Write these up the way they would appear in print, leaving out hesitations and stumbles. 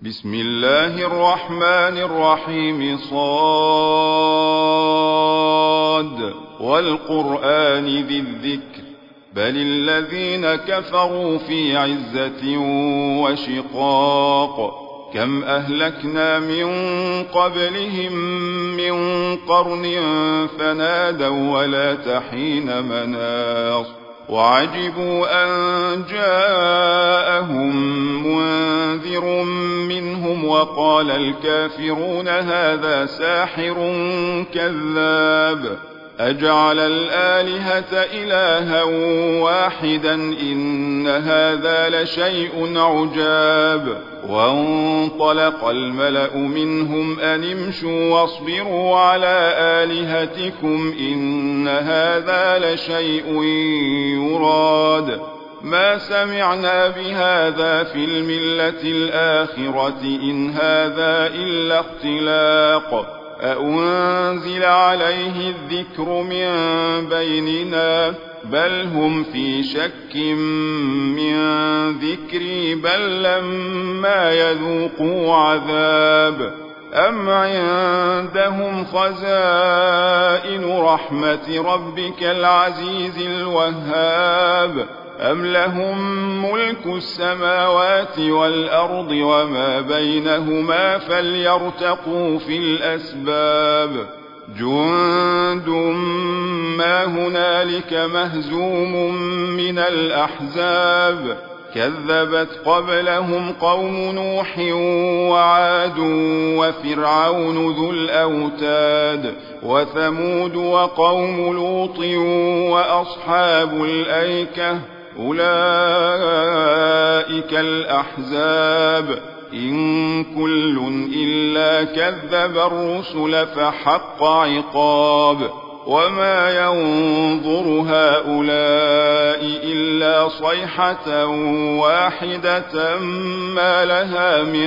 بسم الله الرحمن الرحيم صاد والقرآن ذي الذكر بل الذين كفروا في عزة وشقاق كم أهلكنا من قبلهم من قرن فنادوا ولا تحين مناص وعجبوا أن جاءهم منذر منهم وقال الكافرون هذا ساحر كذاب أجعل الآلهة إلها واحدا إن هذا لشيء عجاب وانطلق الملأ منهم أن امشوا واصبروا على آلهتكم إن هذا لشيء يراد ما سمعنا بهذا في الملة الآخرة إن هذا إلا اختلاق أأنزل عليه الذكر من بيننا بل هم في شك من ذكري بل لما يذوقوا عذاب أم عندهم خزائن رحمة ربك العزيز الوهاب أم لهم ملك السماوات والأرض وما بينهما فليرتقوا في الأسباب جند ما هنالك مهزوم من الأحزاب كذبت قبلهم قوم نوح وعاد وفرعون ذو الأوتاد وثمود وقوم لوط وأصحاب الأيكة أولئك الأحزاب إن كل إلا كذب الرسل فحق عقاب وما ينظر هؤلاء إلا صيحة واحدة ما لها من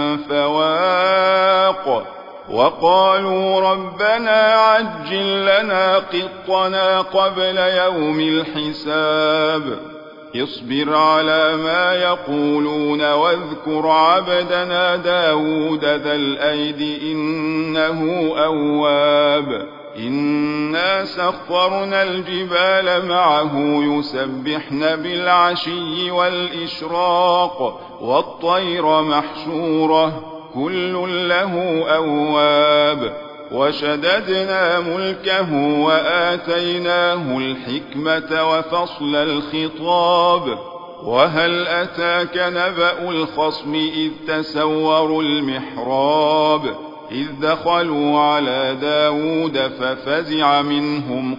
فواق وقالوا ربنا عجل لنا قطنا قبل يوم الحساب اصبر على ما يقولون واذكر عبدنا داود ذا الأيد إنه أواب إنا سخرنا الجبال معه يسبحن بالعشي والإشراق والطير محشورة كل له أواب وشددنا ملكه وآتيناه الحكمة وفصل الخطاب وهل أتاك نبأ الخصم إذ تسوروا المحراب إذ دخلوا على داود ففزع منهم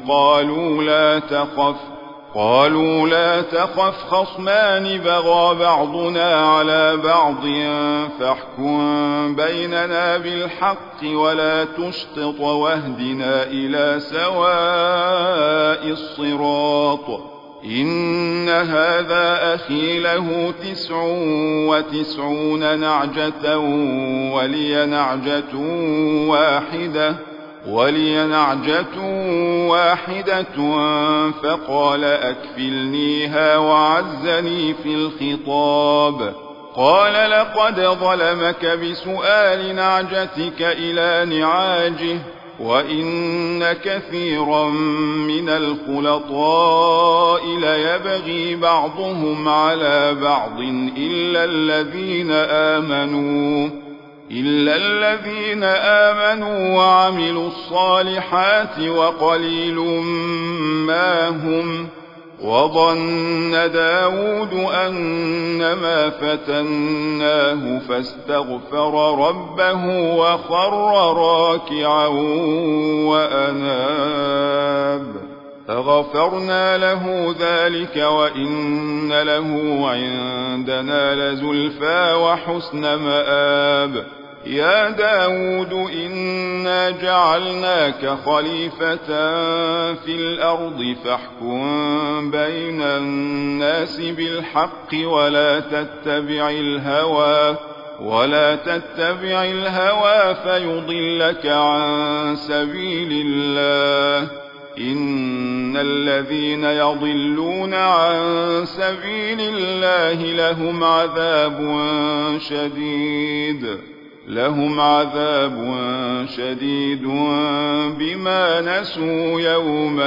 قالوا لا تخف خصمان بغى بعضنا على بعض فاحكم بيننا بالحق ولا تشطط واهدنا إلى سواء الصراط إن هذا أخي له 99 نعجة ولي نعجة واحدة فقال أكفلنيها وعزني في الخطاب قال لقد ظلمك بسؤال نعجتك إلى نعاجه وإن كثيرا من الخلطاء ليبغي بعضهم على بعض إلا الذين آمنوا وعملوا الصالحات وقليل ما هم وظن داود أنما فتناه فاستغفر ربه وخر راكعا وأناب فغفرنا له ذلك وإن له عندنا لزلفى وحسن مآب يا داود إنا جعلناك خليفة في الأرض فاحكم بين الناس بالحق ولا تتبع الهوى فيضلك عن سبيل الله إن الذين يضلون عن سبيل الله لهم عذاب شديد بما نسوا يوم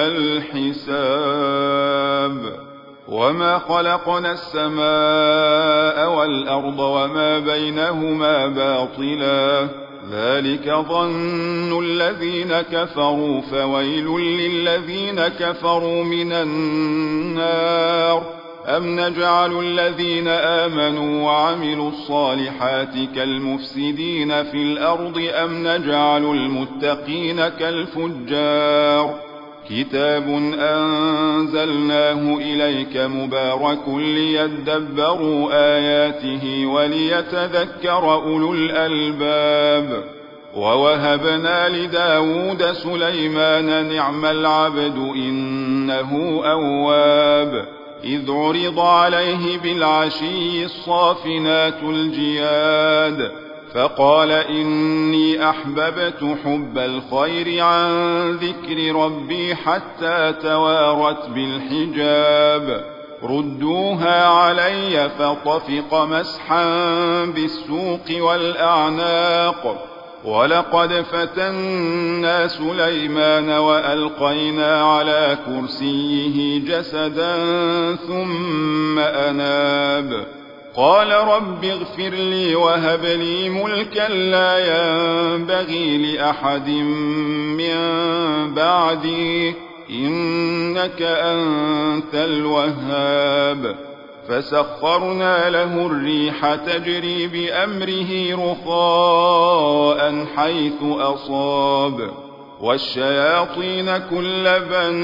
الحساب. وما خلقنا السماء والأرض وما بينهما باطلا ذلك ظن الذين كفروا فويل للذين كفروا من النار. أم نجعل الذين آمنوا وعملوا الصالحات كالمفسدين في الأرض أم نجعل المتقين كالفجار. كتاب أنزلناه إليك مبارك ليدبروا آياته وليتذكر أولو الألباب. ووهبنا لداود سليمان نعم العبد إنه أواب. إذ عرض عليه بالعشي الصافنات الجياد فقال إني أحببت حب الخير عن ذكر ربي حتى توارت بالحجاب. ردوها علي فطفق مسحا بالسوق والأعناق. ولقد فتنا سليمان وألقينا على كرسيه جسدا ثم أناب. قال رب اغفر لي وهب لي ملكا لا ينبغي لأحد من بعدي إنك أنت الوهاب. فسخرنا له الريح تجري بأمره رخاء حيث أصاب والشياطين كل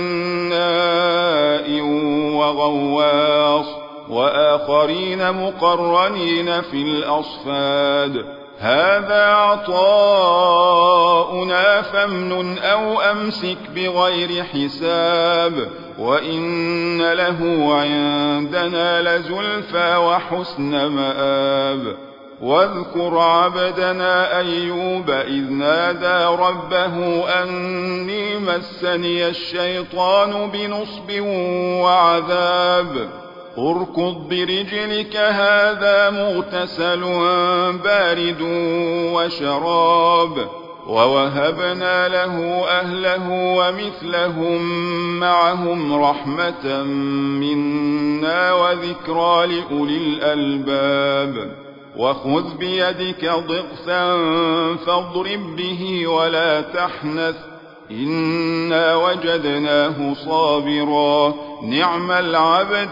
بناء وغواص وآخرين مقرنين في الأصفاد. هذا عطاؤنا فامنن أو أمسك بغير حساب وإن له عندنا لزلفى وحسن مآب. واذكر عبدنا أيوب إذ نادى ربه أني مسني الشيطان بنصب وعذاب. اركض برجلك هذا مغتسل بارد وشراب. ووهبنا له أهله ومثلهم معهم رحمة منا وذكرى لأولي الألباب. وخذ بيدك ضغثا فاضرب به ولا تحنث إنا وجدناه صابرا نعم العبد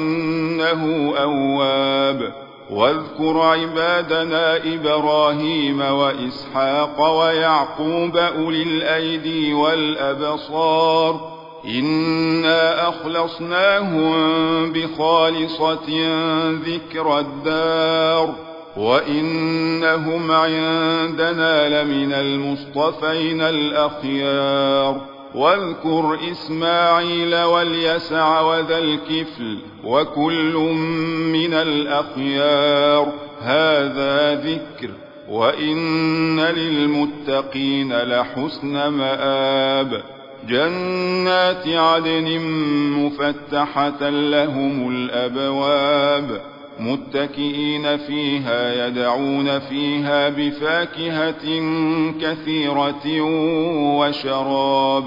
إنه أواب. واذكر عبادنا إبراهيم وإسحاق ويعقوب أولي الأيدي والأبصار إنا أخلصناهم بخالصة ذكر الدار وإنهم عندنا لمن المصطفين الأخيار. واذكر إسماعيل واليسع وذا الكفل وكل من الأخيار هذا ذكر وإن للمتقين لحسن مآب. جنات عدن مفتحة لهم الأبواب متكئين فيها يدعون فيها بفاكهة كثيرة وشراب.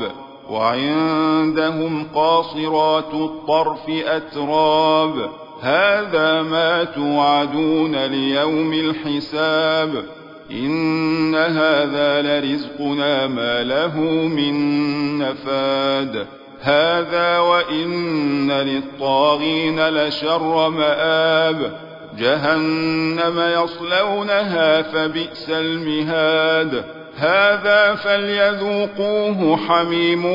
وعندهم قاصرات الطرف أتراب هذا ما توعدون ليوم الحساب. إن هذا لرزقنا ما له من نفاد. هذا وإن للطاغين لشر مآب. جهنم يصلونها فبئس المهاد. هذا فليذوقوه حميم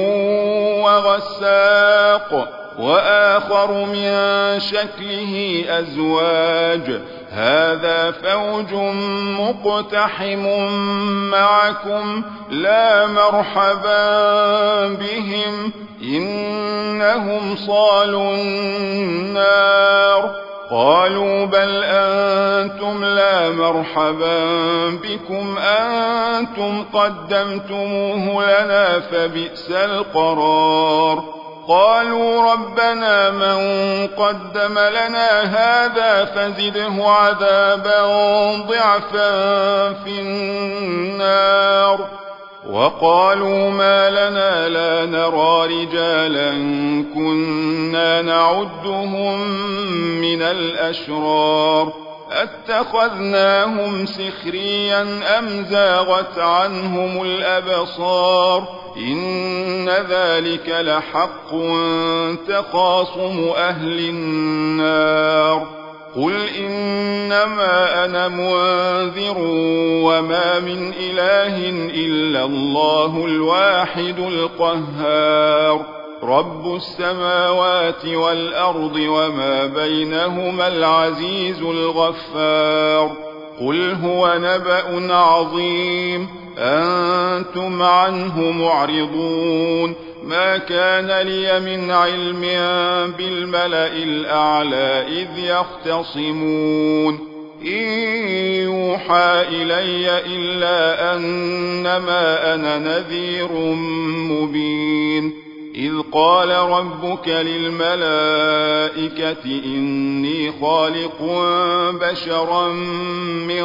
وغساق وآخر من شكله أزواج. هذا فوج مقتحم معكم لا مرحبا بهم إنهم صالوا النار قالوا بل أنتم لا مرحبا بكم أنتم قدمتموه لنا فبئس القرار قالوا ربنا من قدم لنا هذا فزده عذابا ضعفا في النار وقالوا ما لنا لا نرى رجالا كنا نعدهم من الأشرار اتخذناهم سخريا أم زاغت عنهم الأبصار إن ذلك لحق تخاصم أهل النار قل إنما أنا منذر وما من إله إلا الله الواحد القهار رب السماوات والأرض وما بينهما العزيز الغفار قل هو نبأ عظيم أنتم عنه معرضون ما كان لي من علم بالملأ الأعلى إذ يختصمون إن يوحى إلي إلا أنما أنا نذير مبين إذ قال ربك للملائكة إني خالق بشرا من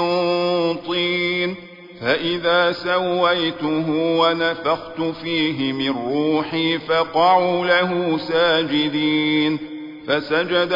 طين فإذا سويته ونفخت فيه من روحي فقعوا له ساجدين فسجد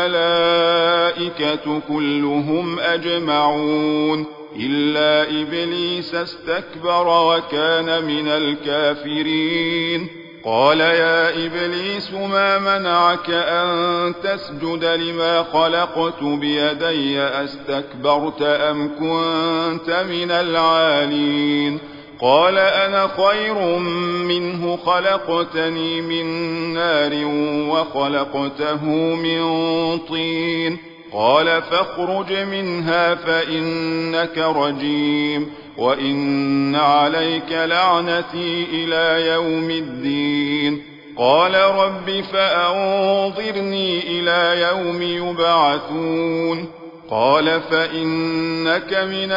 الملائكة كلهم أجمعون إلا إبليس استكبر وكان من الكافرين قال يا إبليس ما منعك أن تسجد لما خلقت بيدي أستكبرت أم كنت من العالين قال أنا خير منه خلقتني من نار وخلقته من طين قال فاخرج منها فإنك رجيم وإن عليك لعنتي إلى يوم الدين قال رب فأنظرني إلى يوم يبعثون قال فإنك من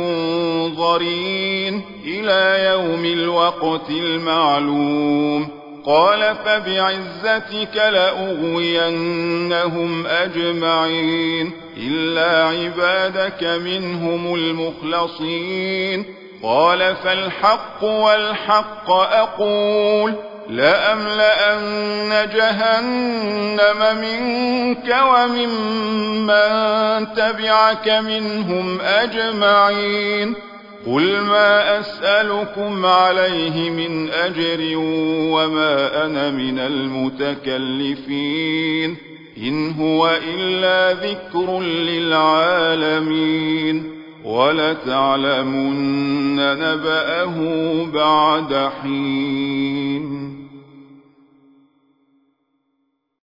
المنظرين إلى يوم الوقت المعلوم قال فبعزتك لأغوينهم أجمعين إلا عبادك منهم المخلصين قال فالحق والحق أقول لأملأن جهنم منك وممن تبعك منهم أجمعين قل ما أسألكم عليه من أجر وما أنا من المتكلفين إن هو إلا ذكر للعالمين ولتعلمن نبأه بعد حين